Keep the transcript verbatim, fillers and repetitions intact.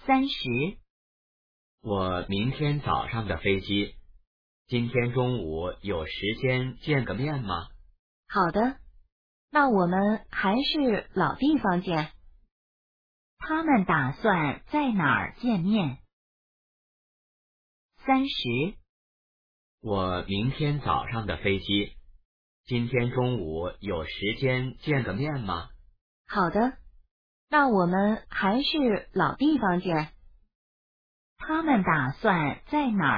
三十。 我明天早上的飞机，今天中午有时间见个面吗？ 好的，那我们还是老地方见。他们打算在哪儿见面？三十。 我明天早上的飞机，今天中午有时间见个面吗？ 好的，那我们还是老地方见。他们打算在哪儿